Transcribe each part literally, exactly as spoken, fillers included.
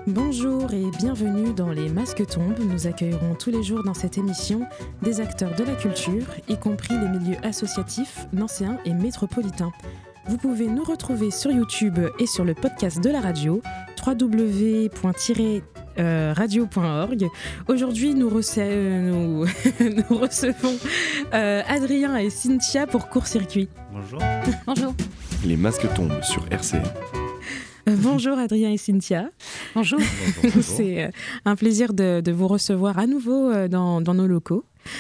Bonjour et bienvenue dans Les Masques tombent. Nous accueillerons tous les jours dans cette émission des acteurs de la culture, y compris les milieux associatifs, nancéens et métropolitains. Vous pouvez nous retrouver sur YouTube et sur le podcast de la radio, w w w point radio point org. Aujourd'hui, nous, rece- euh, nous, nous recevons euh, Adrien et Cynthia pour Court Circuit. Bonjour. Bonjour. Les Masques tombent sur R C M. Euh, bonjour Adrien et Cynthia. Bonjour. Bonjour, bonjour. C'est euh, un plaisir de, de vous recevoir à nouveau euh, dans, dans nos locaux.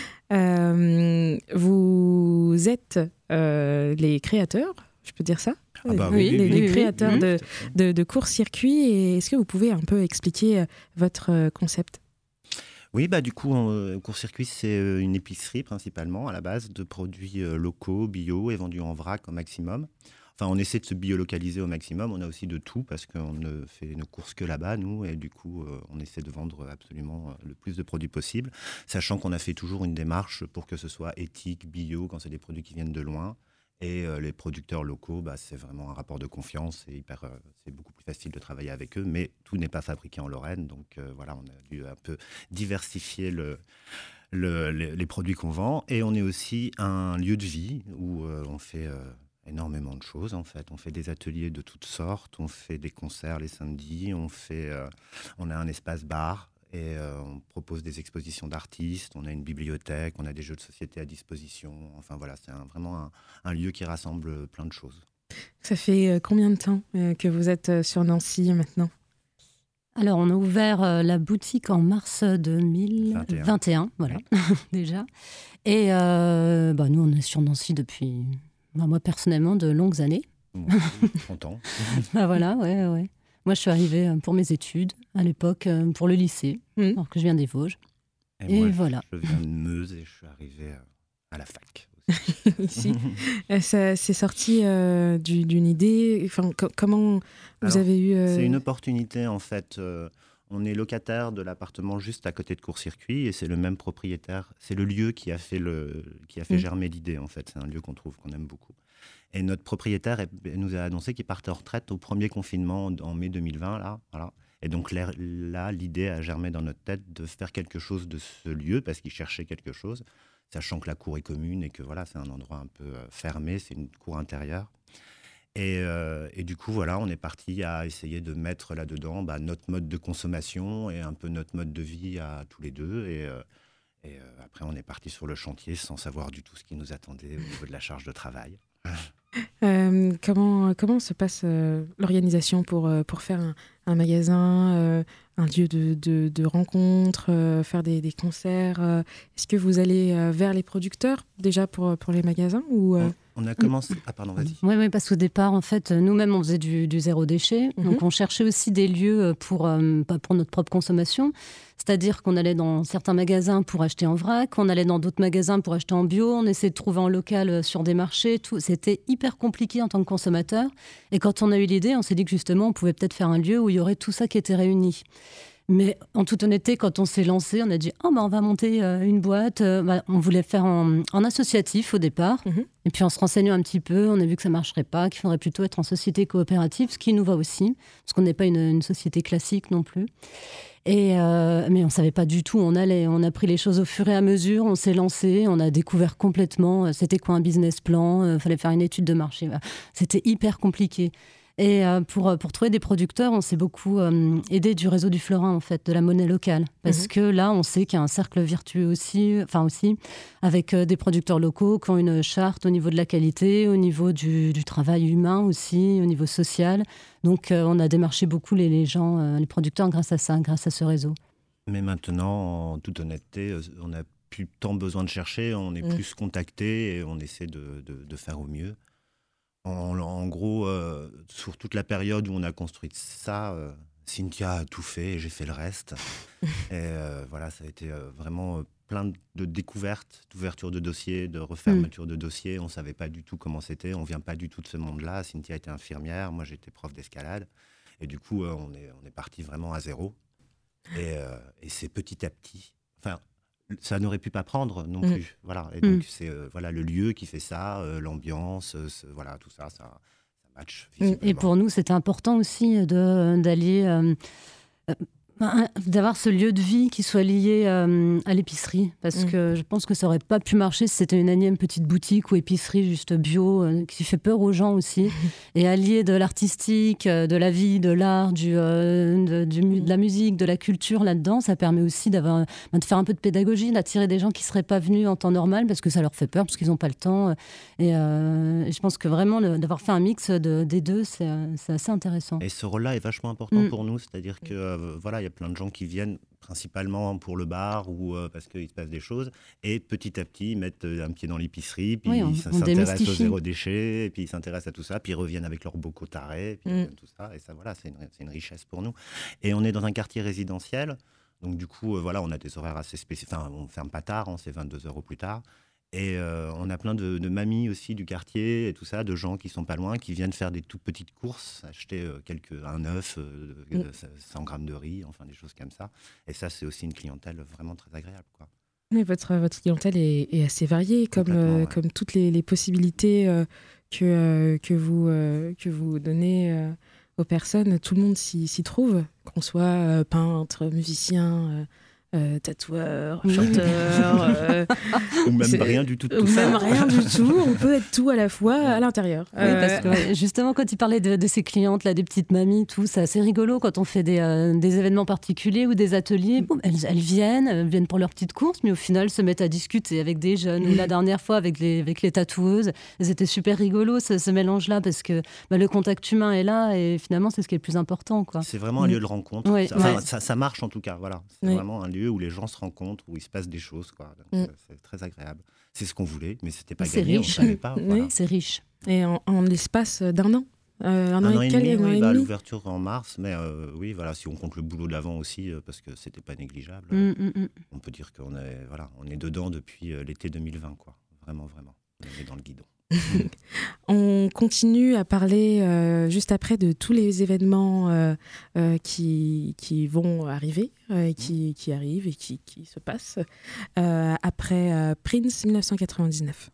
Euh, vous êtes euh, les créateurs, je peux dire ça ? Ah bah les, oui, oui, les, oui, les oui, créateurs oui. de, de, de Court Circuit. Et est-ce que vous pouvez un peu expliquer euh, votre euh, concept ? Oui, bah du coup, euh, Court Circuit, c'est euh, une épicerie principalement à la base de produits euh, locaux, bio et vendus en vrac au maximum. Enfin, on essaie de se biolocaliser au maximum. On a aussi de tout parce qu'on ne fait nos courses que là-bas, nous. Et du coup, euh, on essaie de vendre absolument euh, le plus de produits possible, sachant qu'on a fait toujours une démarche pour que ce soit éthique, bio, quand c'est des produits qui viennent de loin. Et euh, les producteurs locaux, bah, c'est vraiment un rapport de confiance. C'est, hyper, euh, c'est beaucoup plus facile de travailler avec eux. Mais tout n'est pas fabriqué en Lorraine. Donc euh, voilà, on a dû un peu diversifier le, le, les, les produits qu'on vend. Et on est aussi un lieu de vie où euh, on fait... Euh, énormément de choses en fait. On fait des ateliers de toutes sortes, on fait des concerts les samedis, on, fait, euh, on a un espace bar et euh, on propose des expositions d'artistes, on a une bibliothèque, on a des jeux de société à disposition. Enfin voilà, c'est un, vraiment un, un lieu qui rassemble plein de choses. Ça fait euh, combien de temps euh, que vous êtes euh, sur Nancy maintenant ? Alors, on a ouvert euh, la boutique en mars deux mille vingt et un, voilà, oui. Déjà. Et euh, bah, nous, on est sur Nancy depuis... Moi, personnellement, de longues années. Moi, trente ans. Bah voilà, ouais, ouais. Moi, je suis arrivée pour mes études, à l'époque, pour le lycée, mmh. alors que je viens des Vosges. Et, et moi, voilà. Je viens de Meuse et je suis arrivée à la fac. Ici. Ça, c'est sorti euh, du, d'une idée. Enfin, co- comment vous Alors, avez eu... Euh... C'est une opportunité, en fait. Euh, on est locataire de l'appartement juste à côté de Court Circuit et c'est le même propriétaire. C'est le lieu qui a fait, le, qui a fait mmh. germer l'idée, en fait. C'est un lieu qu'on trouve, qu'on aime beaucoup. Et notre propriétaire est, nous a annoncé qu'il partait en retraite au premier confinement en mai deux mille vingt. Là, voilà. Et donc là, là, l'idée a germé dans notre tête de faire quelque chose de ce lieu parce qu'il cherchait quelque chose, sachant que la cour est commune et que voilà, c'est un endroit un peu fermé, c'est une cour intérieure. Et, euh, et du coup, voilà, on est parti à essayer de mettre là-dedans bah, notre mode de consommation et un peu notre mode de vie à tous les deux. Et, euh, et euh, après, on est parti sur le chantier sans savoir du tout ce qui nous attendait au niveau de la charge de travail. Euh, comment, comment se passe euh, l'organisation pour, euh, pour faire un, un magasin, euh, un lieu de, de, de rencontre, euh, faire des, des concerts euh, Est-ce que vous allez euh, vers les producteurs déjà pour, pour les magasins ou, euh... on, on a commencé... Ah pardon, vas-y. Oui, oui, parce qu'au départ, en fait, nous-mêmes, on faisait du, du zéro déchet. Mm-hmm. Donc, on cherchait aussi des lieux pour, euh, pour notre propre consommation. C'est-à-dire qu'on allait dans certains magasins pour acheter en vrac, on allait dans d'autres magasins pour acheter en bio, on essayait de trouver en local sur des marchés. Tout. C'était hyper compliqué en tant que consommateur. Et quand on a eu l'idée, on s'est dit que justement, on pouvait peut-être faire un lieu où il y aurait tout ça qui était réuni. Mais en toute honnêteté, quand on s'est lancé, on a dit oh, bah, on va monter euh, une boîte. Euh, bah, on voulait faire en, en associatif au départ. Mmh. Et puis en se renseignant un petit peu, on a vu que ça ne marcherait pas, qu'il faudrait plutôt être en société coopérative, ce qui nous va aussi, parce qu'on n'est pas une, une société classique non plus. Et euh, mais on ne savait pas du tout où on allait. On a pris les choses au fur et à mesure, on s'est lancé, on a découvert complètement euh, c'était quoi un business plan, il euh, fallait faire une étude de marché. Bah, c'était hyper compliqué. Et euh, pour, pour trouver des producteurs, on s'est beaucoup euh, aidé du réseau du Fleurin, en fait, de la monnaie locale. Parce mmh. que là, on sait qu'il y a un cercle vertueux aussi, enfin aussi avec euh, des producteurs locaux qui ont une charte au niveau de la qualité, au niveau du, du travail humain aussi, au niveau social. Donc, euh, on a démarché beaucoup les, les gens, euh, les producteurs grâce à ça, grâce à ce réseau. Mais maintenant, en toute honnêteté, on n'a plus tant besoin de chercher, on est mmh. plus contacté et on essaie de, de, de faire au mieux. En, en gros, euh, sur toute la période où on a construit ça, euh, Cynthia a tout fait et j'ai fait le reste. et euh, voilà, ça a été euh, vraiment euh, plein de découvertes, d'ouverture de dossiers, de refermeture mmh. de dossiers. On ne savait pas du tout comment c'était. On ne vient pas du tout de ce monde-là. Cynthia était infirmière, moi j'étais prof d'escalade. Et du coup, euh, on est, on est parti vraiment à zéro. Et, euh, et c'est petit à petit... Enfin, ça n'aurait pu pas prendre non plus. Mmh. Voilà. Et donc, mmh. c'est euh, voilà, le lieu qui fait ça, euh, l'ambiance, euh, ce, voilà, tout ça, ça, ça match. Et pour nous, c'était important aussi de, d'allier euh, D'avoir ce lieu de vie qui soit lié euh, à l'épicerie, parce mmh. que je pense que ça aurait pas pu marcher si c'était une énième petite boutique ou épicerie juste bio, euh, qui fait peur aux gens aussi, mmh. et allier de l'artistique, euh, de la vie, de l'art, du, euh, de, du, de la musique, de la culture là-dedans, ça permet aussi d'avoir, de faire un peu de pédagogie, d'attirer des gens qui seraient pas venus en temps normal parce que ça leur fait peur, parce qu'ils n'ont pas le temps, et, euh, et je pense que vraiment le, d'avoir fait un mix de, des deux, c'est, c'est assez intéressant. Et ce rôle-là est vachement important mmh. pour nous, c'est-à-dire que euh, voilà, il y a plein de gens qui viennent principalement pour le bar ou euh, parce qu'il se passe des choses, et petit à petit ils mettent un pied dans l'épicerie, puis oui, on, ils s'intéressent au zéro déchet, et puis ils s'intéressent à tout ça, puis ils reviennent avec leurs bocaux tarés, puis mm. tout ça, et ça voilà, c'est une, c'est une richesse pour nous. Et on est dans un quartier résidentiel, donc du coup euh, voilà, on a des horaires assez spécifiques, enfin on ferme pas tard, on c'est vingt-deux heures au plus tard. Et euh, on a plein de, de mamies aussi du quartier et tout ça, de gens qui sont pas loin, qui viennent faire des toutes petites courses, acheter euh, quelques, un œuf, euh, mm. cent grammes de riz, enfin des choses comme ça. Et ça, c'est aussi une clientèle vraiment très agréable, quoi. Mais votre, votre clientèle est, est assez variée, comme, euh, ouais. comme toutes les, les possibilités euh, que, euh, que, vous, euh, que vous donnez euh, aux personnes. Tout le monde s'y, s'y trouve, qu'on soit euh, peintre, musicien... Euh, Euh, tatoueur, chanteur, euh, ou même rien du tout. De tout ou ça. même rien du tout. On peut être tout à la fois à l'intérieur. Oui, euh... parce que ouais, justement, quand il parlait de, de ces clientes, là, des petites mamies, tout, c'est assez rigolo quand on fait des, euh, des événements particuliers ou des ateliers. Bon, elles, elles viennent, elles viennent pour leurs petites courses, mais au final, se mettent à discuter avec des jeunes. Ou la dernière fois, avec les, avec les tatoueuses, c'était super rigolo ce, ce mélange-là, parce que bah, le contact humain est là et finalement, c'est ce qui est le plus important, quoi. C'est vraiment un lieu de rencontre. Ouais, ça, enfin, ouais. ça, ça marche en tout cas. Voilà. C'est ouais. vraiment un lieu où les gens se rencontrent, où il se passe des choses, quoi. Donc, mm. euh, c'est très agréable. C'est ce qu'on voulait, mais c'était pas c'est gagné, riche. on savait pas. Voilà. Oui, c'est riche. Et en, en l'espace d'un an. Euh, un, un an an et et quel, demi, un an oui, et bah, demi. l'ouverture en mars, mais euh, oui, voilà, si on compte le boulot d'avant aussi, euh, parce que c'était pas négligeable, mm, mm, mm. on peut dire qu'on est, voilà, on est dedans depuis euh, l'été deux mille vingt, quoi. Vraiment, vraiment. On est dans le guidon. On continue à parler euh, juste après de tous les événements euh, euh, qui, qui vont arriver, euh, qui, qui arrivent et qui, qui se passent euh, après euh, Prince dix-neuf cent quatre-vingt-dix-neuf.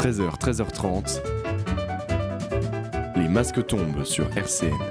treize heures, treize heures trente. Les masques tombent sur R C N.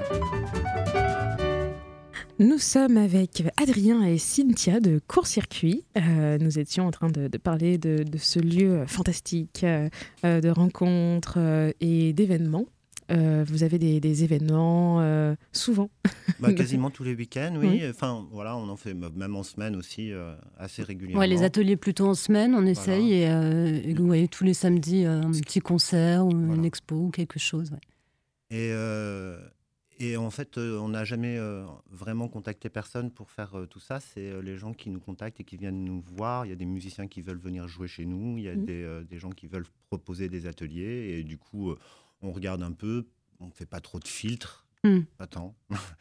Nous sommes avec Adrien et Cynthia de Court-Circuit. Euh, nous étions en train de, de parler de, de ce lieu fantastique, euh, de rencontres euh, et d'événements. Euh, vous avez des, des événements euh, souvent bah, Quasiment tous les week-ends, oui. Enfin, voilà, on en fait même en semaine aussi, euh, assez régulièrement. Ouais, les ateliers plutôt en semaine, on essaye. Voilà. Et, euh, et ouais, tous les samedis, euh, un petit concert ou voilà. Une expo ou quelque chose. Ouais. Et... Euh... Et en fait, euh, on n'a jamais euh, vraiment contacté personne pour faire euh, tout ça. C'est euh, les gens qui nous contactent et qui viennent nous voir. Il y a des musiciens qui veulent venir jouer chez nous. Il y a mmh. des, euh, des gens qui veulent proposer des ateliers. Et du coup, euh, on regarde un peu. On ne fait pas trop de filtres. Mmh. Pas tant.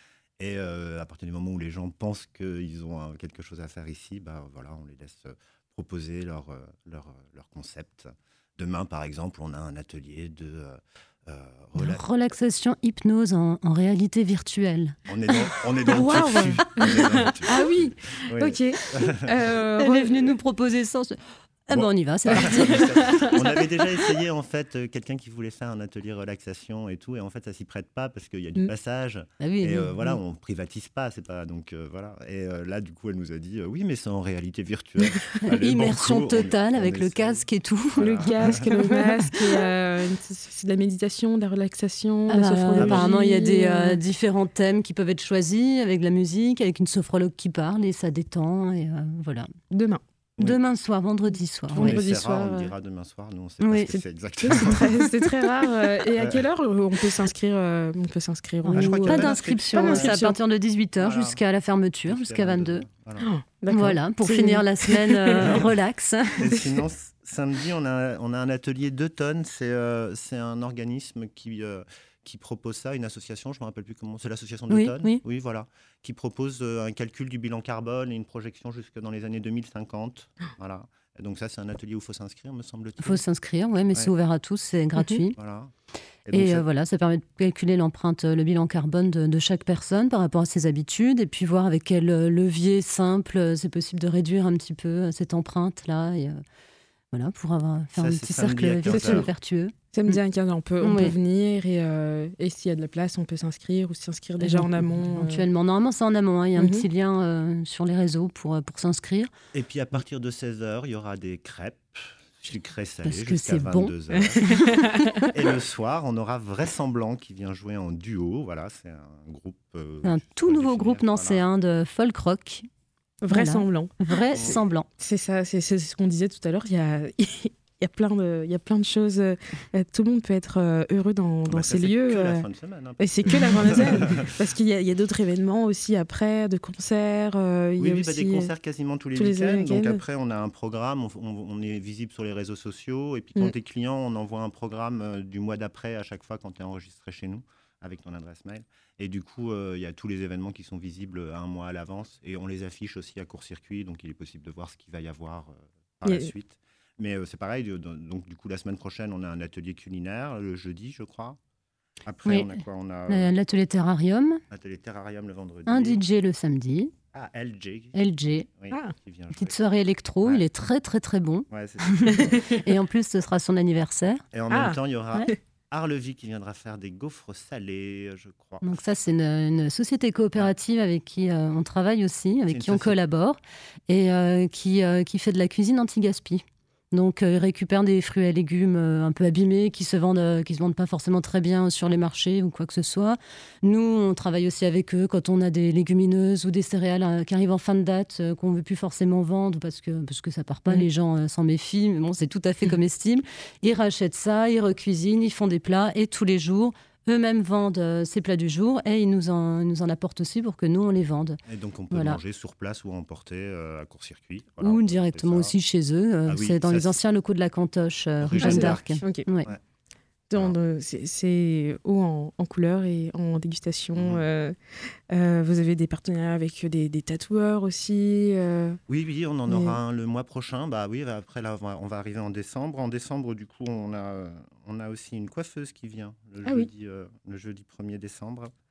Et euh, à partir du moment où les gens pensent qu'ils ont euh, quelque chose à faire ici, bah, voilà, on les laisse euh, proposer leur, euh, leur, leur concept. Demain, par exemple, on a un atelier de... Euh, Euh, rela- relaxation hypnose en, en réalité virtuelle. On est dans, on est dans le wow. dessus. On est dans le dessus. Ah oui, oui. Ok. Euh, Elle est venue nous proposer ça. Ah bon, ben on y va, c'est parti. On avait déjà essayé en fait euh, quelqu'un qui voulait faire un atelier relaxation et tout, et en fait ça s'y prête pas parce qu'il y a du mmh. passage. Ah oui, et oui, euh, oui. voilà, on privatise pas, c'est pas donc euh, voilà. Et euh, là du coup elle nous a dit euh, oui mais c'est en réalité virtuelle. Allez, immersion banco, totale on, avec on le essaie. casque et tout. Voilà. Le casque, le masque, et, euh, c'est de la méditation, de la relaxation, ah de la sophrologie. Apparemment il y a des euh, différents thèmes qui peuvent être choisis avec de la musique, avec une sophrologue qui parle et ça détend et euh, voilà. Demain. Oui. Demain soir, vendredi soir. On vendredi soir, soir. On dira demain soir. Nous, on sait oui. pas ce que c'est exactement. C'est très, c'est très rare. Et à quelle heure on peut s'inscrire On peut s'inscrire ah, je crois qu'il y a pas, pas d'inscription. C'est à partir de dix-huit heures voilà. Jusqu'à la fermeture, jusqu'à, jusqu'à vingt-deux. Voilà, oh, voilà pour c'est... finir la semaine euh, relax. Et sinon, samedi, on a, on a un atelier d'automne. C'est, euh, c'est un organisme qui... Euh, qui propose ça, une association, je ne me rappelle plus comment, c'est l'association d'automne, oui, oui. oui, voilà, qui propose euh, un calcul du bilan carbone et une projection jusque dans les années deux mille cinquante. Voilà. Et donc ça, c'est un atelier où il faut s'inscrire, me semble-t-il. Il faut s'inscrire, ouais, mais ouais. c'est ouvert à tous, c'est gratuit. Mmh. Voilà. Et, donc, et ça... Euh, voilà, ça permet de calculer l'empreinte, le bilan carbone de, de chaque personne par rapport à ses habitudes, et puis voir avec quel levier simple c'est possible de réduire un petit peu cette empreinte-là, et euh, voilà, pour avoir, faire ça, un petit cercle vertueux. Samedi à quinze heures, on peut, on oui. peut venir et, euh, et s'il y a de la place, on peut s'inscrire ou s'inscrire déjà donc, en amont. Éventuellement. Euh... Normalement, c'est en amont. Hein. Il y a mm-hmm. un petit lien euh, sur les réseaux pour, pour s'inscrire. Et puis, à partir de seize heures, il y aura des crêpes sucrées salées jusqu'à jusqu'à vingt-deux heures. Bon. Et le soir, on aura Vraisemblant qui vient jouer en duo. Voilà, c'est un groupe... Euh, un tout nouveau groupe nancéen voilà. de folk rock. Vraisemblant. Voilà. Vraisemblant. C'est ça, c'est, c'est ce qu'on disait tout à l'heure. Il y a... Il y, a plein de, il y a plein de choses. Euh, tout le monde peut être euh, heureux dans, dans bah ces ça, lieux. C'est que euh, la fin de semaine. Hein, et c'est que la fin de semaine. Parce qu'il y a, il y a d'autres événements aussi après, de concerts. Euh, il oui, y a oui aussi, bah, des concerts quasiment tous les tous week-ends. Les donc après, on a un programme, on, on, on est visible sur les réseaux sociaux. Et puis quand mm. tu es client, on envoie un programme euh, du mois d'après à chaque fois quand tu es enregistré chez nous avec ton adresse mail. Et du coup, il euh, y a tous les événements qui sont visibles un mois à l'avance. Et on les affiche aussi à Court-Circuit. Donc il est possible de voir ce qu'il va y avoir euh, par yeah. la suite. Mais euh, c'est pareil, donc du coup la semaine prochaine on a un atelier culinaire le jeudi je crois. Après oui. on a quoi on a, euh, l'atelier terrarium. L'atelier terrarium le vendredi. Un D J le samedi. Ah L J. L J. Oui, ah. qui vient petite soirée électro, ouais. Il est très très très bon. Ouais, c'est et en plus ce sera son anniversaire. Et en ah. même temps il y aura ouais. Arlevi qui viendra faire des gaufres salées, je crois. Donc ça, c'est une, une société coopérative avec qui euh, on travaille aussi, avec qui société. on collabore, et euh, qui, euh, qui fait de la cuisine anti-gaspi. Donc, euh, ils récupèrent des fruits et légumes euh, un peu abîmés qui se vendent, euh, qui se vendent pas forcément très bien sur les marchés ou quoi que ce soit. Nous, on travaille aussi avec eux quand on a des légumineuses ou des céréales euh, qui arrivent en fin de date euh, qu'on veut plus forcément vendre parce que parce que ça part pas. Mmh. Les gens euh, s'en méfient, mais bon, c'est tout à fait comestible. Ils rachètent ça, ils recuisinent, ils font des plats et tous les jours. Eux-mêmes vendent euh, ces plats du jour et ils nous en, nous en apportent aussi pour que nous, on les vende. Et donc, on peut voilà. manger sur place ou emporter euh, à Court-Circuit. Voilà, ou directement aussi chez eux. Euh, ah oui, c'est dans les anciens locaux de la Cantoche, euh, rue Jeanne d'Arc. Okay. Ouais. Ouais. Dans de, c'est, c'est haut en, en couleur et en dégustation. Mmh. Euh, euh, vous avez des partenariats avec des, des tatoueurs aussi euh, Oui, oui, on en mais... aura un le mois prochain. Bah oui, après là, on va arriver en décembre. En décembre, du coup, on a, on a aussi une coiffeuse qui vient le, ah jeudi, oui. euh, le jeudi premier décembre.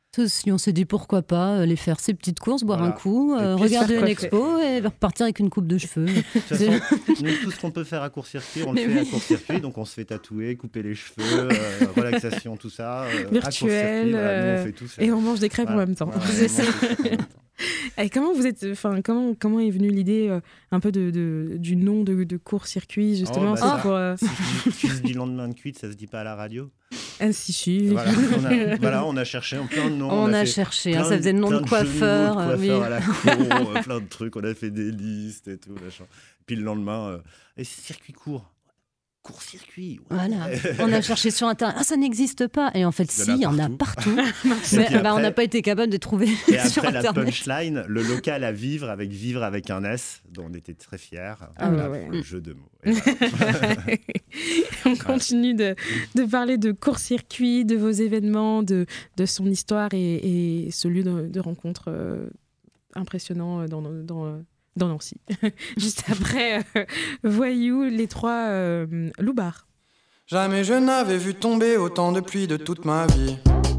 Si on s'est dit pourquoi pas aller faire ses petites courses, boire Voilà. un coup, euh, regarder une expo et repartir avec une coupe de cheveux. De toute façon, nous, tout ce qu'on peut faire à court-circuit, on le Mais fait oui. à court-circuit. Donc on se fait tatouer, couper les cheveux, euh, relaxation, tout ça. Euh, Virtuel, voilà, nous, on euh, fait tout ça. Et on mange des crêpes Voilà. en même temps. Voilà, C'est on ça. mange tout ça en même temps. Et comment vous êtes, enfin comment comment est venue l'idée euh, un peu de, de du nom de, de court-circuit justement Oh, bah, c'est ça. pour euh... Si je, si je dis lendemain de cuite, ça se dit pas à la radio. ah, si si. Voilà, on a, voilà, on a cherché en plein de noms. On, a fait cherché, plein hein, ça faisait le nom plein de jeux mots coiffeur. de euh, coiffeur mais- à la cour, euh, plein de trucs. On a fait des listes et tout. Machin. Puis le lendemain, euh, et circuit court. Court-circuit. Ouais. Voilà, on a cherché sur Internet, ah ça n'existe pas. Et en fait, Il y en si, a il y en a partout. partout. Et Mais puis bah, on après- n'a pas été capable de trouver Et sur après la Internet. punchline, le local à vivre avec vivre avec un S, dont on était très fiers. Ah Voilà, ouais, ouais. le jeu de mots. Et voilà. On continue de, de parler de court-circuit, de vos événements, de, de son histoire et, et ce lieu de, de rencontre euh, impressionnant dans, dans, dans Nancy. Juste après, euh, Voyou, les trois euh, loupards. Jamais je n'avais vu tomber autant de pluie de toute ma vie.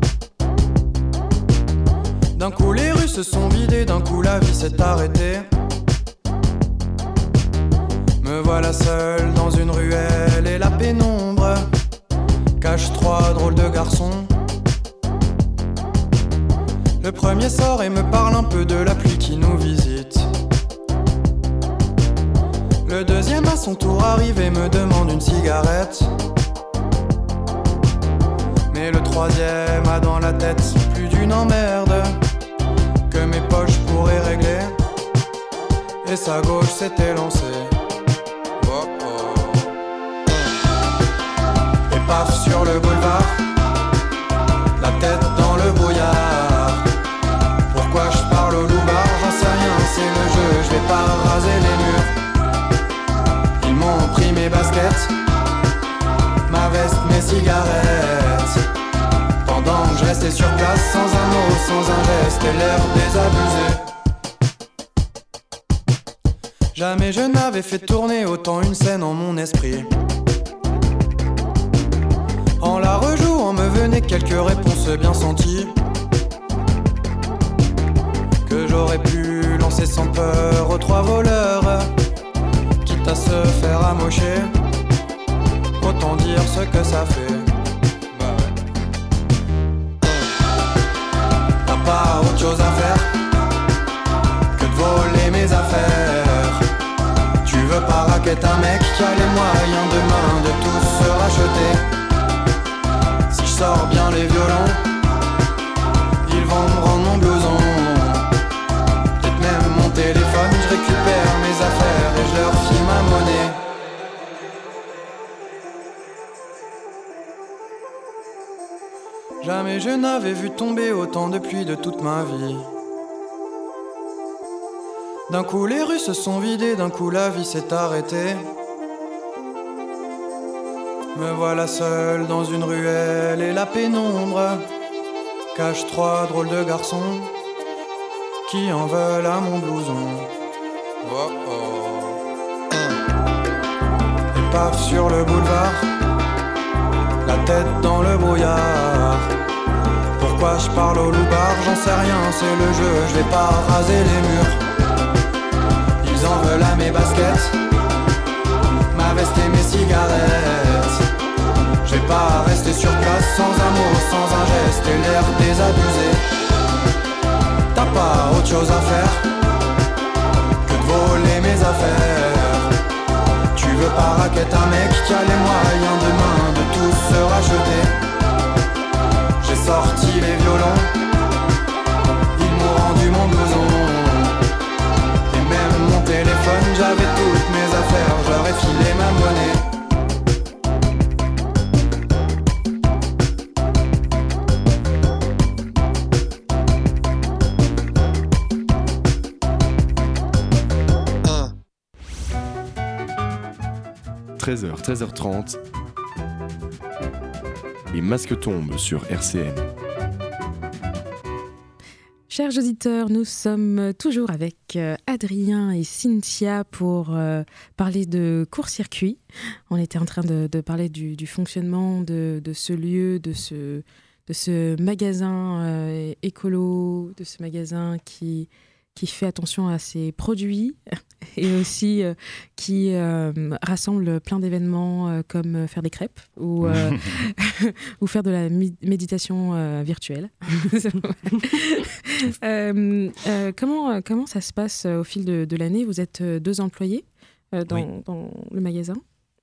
D'un coup les rues se sont vidées, d'un coup la vie s'est arrêtée. Me voilà seul dans une ruelle et la pénombre cache trois drôles de garçons. Le premier sort et me parle un peu de la pluie qui nous visite. Le deuxième à son tour arrive et me demande une cigarette. Mais le troisième a dans la tête plus d'une emmerde que mes poches pourraient régler. Et sa gauche s'était lancée. Oh oh. Et paf sur le boulevard, la tête dans le brouillard. Pourquoi je parle au loupard, j'en sais rien, c'est le jeu, je vais pas raser les murs. Ils m'ont pris mes baskets, ma veste, mes cigarettes. Pendant que je restais sur place, sans un mot, sans un geste, et l'air désabusé. Jamais je n'avais fait tourner autant une scène en mon esprit. En la rejouant me venaient quelques réponses bien senties, que j'aurais pu lancer sans peur aux trois voleurs, quitte à se faire amocher. Autant dire ce que ça fait. Bah ouais. T'as pas autre chose à faire que de voler mes affaires. Tu veux pas raqueter un mec qui a les moyens demain de tout se racheter. Si je sors bien les violons, ils vont me rendre mon blouson. Peut-être même mon téléphone, je récupère mes affaires et je leur file ma monnaie. Jamais je n'avais vu tomber autant de pluie de toute ma vie. D'un coup les rues se sont vidées, d'un coup la vie s'est arrêtée. Me voilà seul dans une ruelle et la pénombre cache trois drôles de garçons qui en veulent à mon blouson. Oh oh. Et paf sur le boulevard, la tête dans le brouillard. Pourquoi je parle au loupard, j'en sais rien, c'est le jeu, je vais pas raser les murs. Ils en veulent à mes baskets, ma veste et mes cigarettes. Je vais pas rester sur place sans un mot, sans un geste et l'air désabusé. T'as pas autre chose à faire que de voler mes affaires. Tu veux pas raqueter un mec qui a les moyens demain de tout se racheter. J'ai sorti les violons, ils m'ont rendu mon blouson. Et même mon téléphone, j'avais toutes mes affaires, j'aurais filé ma monnaie. treize heures, treize heures trente. Les masques tombent sur R C N. Chers auditeurs, nous sommes toujours avec euh, Adrien et Cynthia pour euh, parler de court-circuit. On était en train de, de parler du, du fonctionnement de, de ce lieu, de ce, de ce magasin euh, écolo, de ce magasin qui, qui fait attention à ses produits et aussi euh, qui euh, rassemble plein d'événements euh, comme faire des crêpes ou, euh, ou faire de la mi- méditation euh, virtuelle. euh, euh, comment, comment ça se passe au fil de, de l'année ? Vous êtes deux employés euh, dans, oui. dans le magasin ?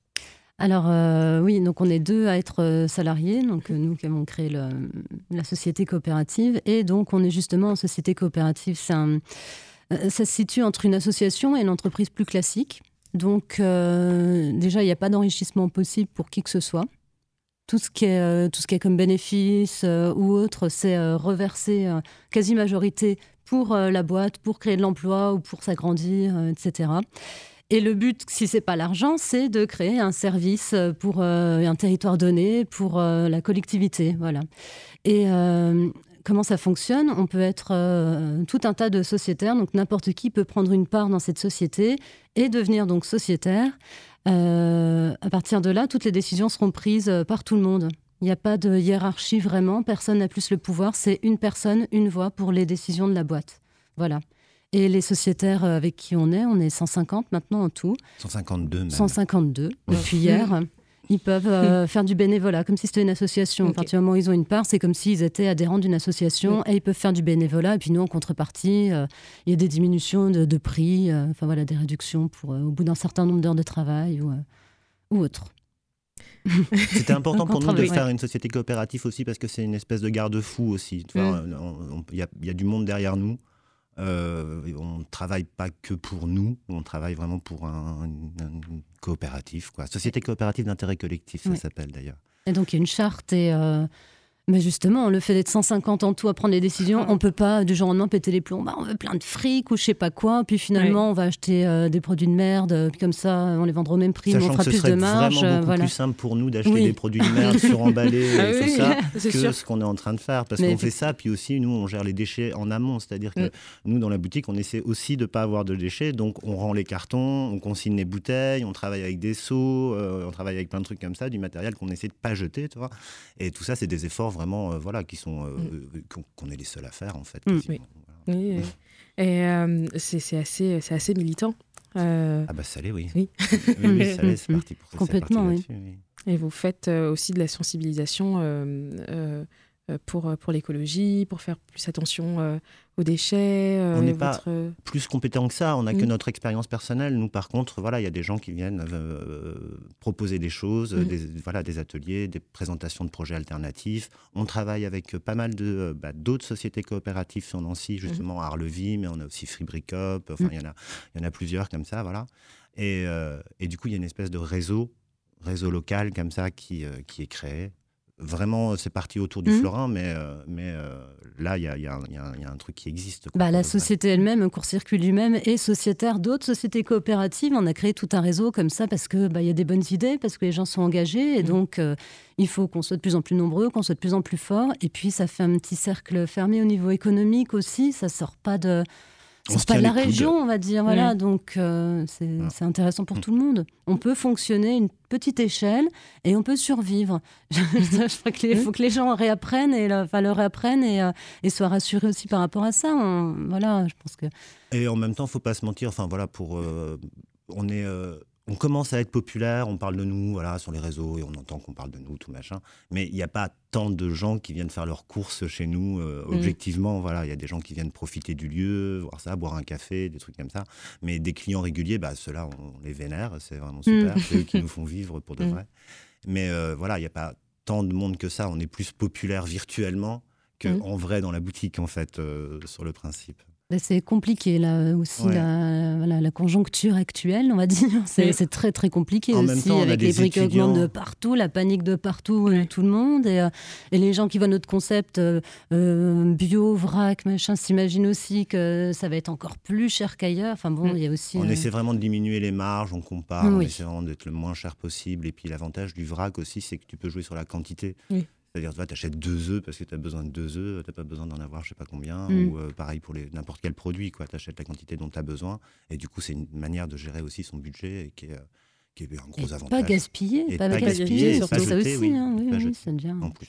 Alors euh, oui, donc on est deux à être salariés, donc nous qui avons créé le, la société coopérative, et donc on est justement en société coopérative. C'est un, ça se situe entre une association et une entreprise plus classique. Donc euh, déjà, il n'y a pas d'enrichissement possible pour qui que ce soit. Tout ce qui est, euh, tout ce qui est comme bénéfice euh, ou autre, c'est euh, reversé euh, quasi majorité pour euh, la boîte, pour créer de l'emploi ou pour s'agrandir, euh, et cetera. Et le but, si ce n'est pas l'argent, c'est de créer un service pour euh, un territoire donné, pour euh, la collectivité. Voilà. Et euh, comment ça fonctionne ? On peut être euh, tout un tas de sociétaires, donc n'importe qui peut prendre une part dans cette société et devenir donc sociétaire. Euh, à partir de là, toutes les décisions seront prises par tout le monde. Il n'y a pas de hiérarchie vraiment, personne n'a plus le pouvoir, c'est une personne, une voix pour les décisions de la boîte. Voilà. Et les sociétaires avec qui on est, on est cent cinquante maintenant en tout. cent cinquante-deux même. cent cinquante-deux depuis hier. Ils peuvent euh, faire du bénévolat, comme si c'était une association. Okay. À partir du moment où ils ont une part, c'est comme s'ils étaient adhérents d'une association, oui. Et ils peuvent faire du bénévolat. Et puis nous, en contrepartie, euh, il y a des diminutions de, de prix, euh, enfin voilà, des réductions pour, euh, au bout d'un certain nombre d'heures de travail ou, euh, ou autre. C'était important pour nous de ouais. faire une société coopérative aussi parce que c'est une espèce de garde-fou aussi. Il mm. y, y a du monde derrière nous. Euh, on ne travaille pas que pour nous, on travaille vraiment pour un, un, une coopérative, quoi. Société coopérative d'intérêt collectif, ça oui. s'appelle d'ailleurs. Et donc il y a une charte et... Euh... Mais justement, le fait d'être cent cinquante en tout à prendre les décisions, on ne peut pas du jour au lendemain péter les plombs. Bah, on veut plein de fric ou je ne sais pas quoi. Puis finalement, ouais. on va acheter euh, des produits de merde. Puis comme ça, on les vendra au même prix, mais on fera plus de marge. Sachant que ce serait vraiment beaucoup voilà. plus simple pour nous d'acheter oui. des produits de merde suremballés ah, et tout oui, ça que sûr. ce qu'on est en train de faire. Parce mais qu'on fait ça, puis aussi, nous, on gère les déchets en amont. C'est-à-dire que mm. nous, dans la boutique, on essaie aussi de ne pas avoir de déchets. Donc, on rend les cartons, on consigne les bouteilles, on travaille avec des seaux, euh, on travaille avec plein de trucs comme ça, du matériel qu'on essaie de ne pas jeter. Tu vois. Et tout ça, c'est des efforts vraiment euh, voilà, qui sont, euh, mm. qu'on, qu'on est les seuls à faire en fait. Mm, oui. Voilà. oui, oui. Et euh, c'est, c'est, assez, c'est assez militant. Euh... Ah bah ça l'est, oui. Oui, oui, oui ça l'est, c'est parti pour ça. Complètement, oui. oui. Et vous faites euh, aussi de la sensibilisation euh, euh, pour, pour l'écologie, pour faire plus attention euh, aux déchets. Euh, on n'est votre... pas plus compétent que ça, on n'a mmh. que notre expérience personnelle. Nous, par contre, voilà, il y a des gens qui viennent euh, proposer des choses, mmh. des, voilà, des ateliers, des présentations de projets alternatifs. On travaille avec pas mal de, bah, d'autres sociétés coopératives sur Nancy, justement, mmh. à Arlevie, mais on a aussi Fribricop, enfin, il mmh. y en a, il y en a plusieurs comme ça, voilà. Et, euh, et du coup, il y a une espèce de réseau, réseau local comme ça qui, euh, qui est créé. Vraiment, c'est parti autour du mmh. florin, mais, euh, mais euh, là, il y a, y, a, y, a, y a un truc qui existe. Bah, la société elle-même, un court-circuit lui-même, est sociétaire d'autres sociétés coopératives. On a créé tout un réseau comme ça parce qu'il bah, y a des bonnes idées, parce que les gens sont engagés. Et mmh. donc, euh, il faut qu'on soit de plus en plus nombreux, qu'on soit de plus en plus forts. Et puis, ça fait un petit cercle fermé au niveau économique aussi. Ça ne sort pas de... C'est pas de la région, on va dire. Voilà. Mmh. Donc, euh, c'est, ah. c'est intéressant pour mmh. tout le monde. On peut fonctionner à une petite échelle et on peut survivre. Je crois qu'il faut que les gens réapprennent et, enfin, le réapprennent et, euh, et soient rassurés aussi par rapport à ça. On, voilà, je pense que... Et en même temps, il ne faut pas se mentir. Enfin, voilà, pour, euh, on est... Euh... On commence à être populaire, on parle de nous voilà, sur les réseaux et on entend qu'on parle de nous, tout machin. Mais il n'y a pas tant de gens qui viennent faire leurs courses chez nous. Euh, mmh. Objectivement, voilà, il y a des gens qui viennent profiter du lieu, voir ça, boire un café, des trucs comme ça. Mais des clients réguliers, bah, ceux-là, on les vénère, c'est vraiment super. Mmh. C'est eux qui nous font vivre pour de mmh. vrai. Mais euh, voilà, il n'y a pas tant de monde que ça. On est plus populaire virtuellement qu'en mmh. vrai dans la boutique, en fait, euh, sur le principe. C'est compliqué, là aussi, ouais. la, voilà, la conjoncture actuelle, on va dire. C'est, c'est très, très compliqué en aussi, temps, avec les prix qui étudiants... augmentent de partout, la panique de partout, ouais. tout le monde. Et, euh, et les gens qui voient notre concept euh, bio, vrac, machin, s'imaginent aussi que ça va être encore plus cher qu'ailleurs. Enfin bon, il y a aussi... On euh... essaie vraiment de diminuer les marges, on compare, oui. on essaie vraiment d'être le moins cher possible. Et puis l'avantage du vrac aussi, c'est que tu peux jouer sur la quantité. Oui. C'est-à-dire, tu achètes deux œufs parce que tu as besoin de deux œufs, tu n'as pas besoin d'en avoir je ne sais pas combien, mmh. ou euh, pareil pour les, n'importe quel produit, tu achètes la quantité dont tu as besoin, et du coup, c'est une manière de gérer aussi son budget et qui est, qui est un gros et avantage. Pas gaspiller, et pas, pas gaspiller, gaspiller surtout pas jeter, ça aussi, oui, hein, oui, pas oui, jeter, ça devient... en plus.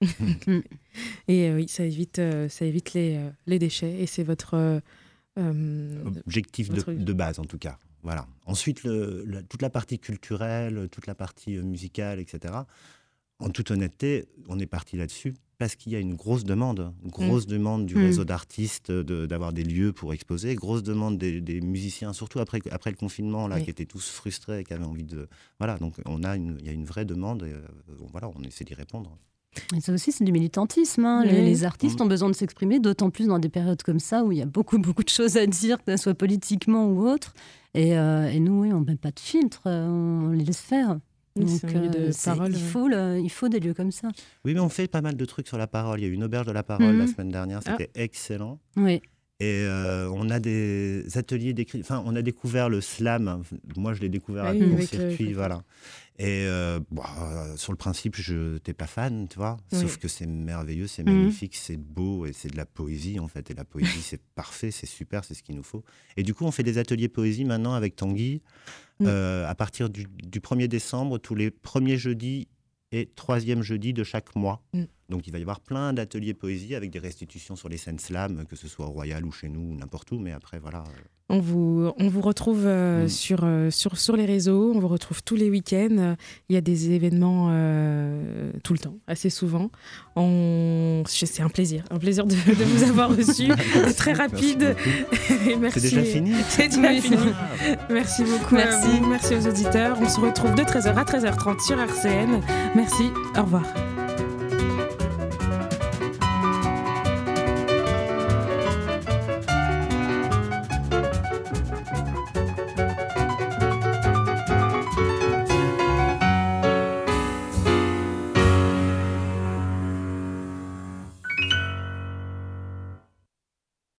Et euh, oui, ça évite, euh, ça évite les, euh, les déchets. Et c'est votre... Euh, objectif votre... De, de base, en tout cas. Voilà. Ensuite, le, la, toute la partie culturelle, toute la partie musicale, et cetera. En toute honnêteté, on est parti là-dessus parce qu'il y a une grosse demande, une grosse mmh. demande du mmh. réseau d'artistes de, d'avoir des lieux pour exposer, grosse demande des, des musiciens, surtout après, après le confinement, là, oui. qui étaient tous frustrés et qui avaient envie de... Voilà, donc on a une, il y a une vraie demande et euh, voilà, on essaie d'y répondre. Et ça aussi, c'est du militantisme. Hein. Oui. Les, les artistes mmh. ont besoin de s'exprimer, d'autant plus dans des périodes comme ça où il y a beaucoup, beaucoup de choses à dire, que ce soit politiquement ou autre. Et, euh, et nous, oui, on ne met pas de filtre, on les laisse faire. Donc, c'est un lieu de euh, parole, il, faut le, il faut des lieux comme ça. Oui, mais on fait pas mal de trucs sur la parole. Il y a eu une auberge de la parole mmh. la semaine dernière, c'était ah. excellent. Oui. Et euh, on a des ateliers d'écriture. Enfin, on a découvert le slam. Moi, je l'ai découvert ah, à oui, court-circuit, le... voilà. Et euh, bon, sur le principe, je n'étais pas fan, tu vois. Oui. Sauf que c'est merveilleux, c'est magnifique, mmh. c'est beau et c'est de la poésie, en fait. Et la poésie, c'est parfait, c'est super, c'est ce qu'il nous faut. Et du coup, on fait des ateliers poésie maintenant avec Tanguy. Mmh. Euh, à partir du, du premier décembre, tous les premiers jeudis et troisième jeudi de chaque mois. Mmh. Donc, il va y avoir plein d'ateliers poésie avec des restitutions sur les scènes slam, que ce soit au Royal ou chez nous ou n'importe où. Mais après, voilà. On vous, on vous retrouve euh, mmh. sur, euh, sur, sur les réseaux, on vous retrouve tous les week-ends. Il y a des événements euh, tout le temps, assez souvent. On... C'est un plaisir, un plaisir de, de vous avoir reçu. C'est très rapide. Merci Et merci. C'est déjà fini C'est déjà oui, fini. Merci beaucoup merci. à vous, merci aux auditeurs. On se retrouve de treize heures à treize heures trente sur R C N. Merci, au revoir.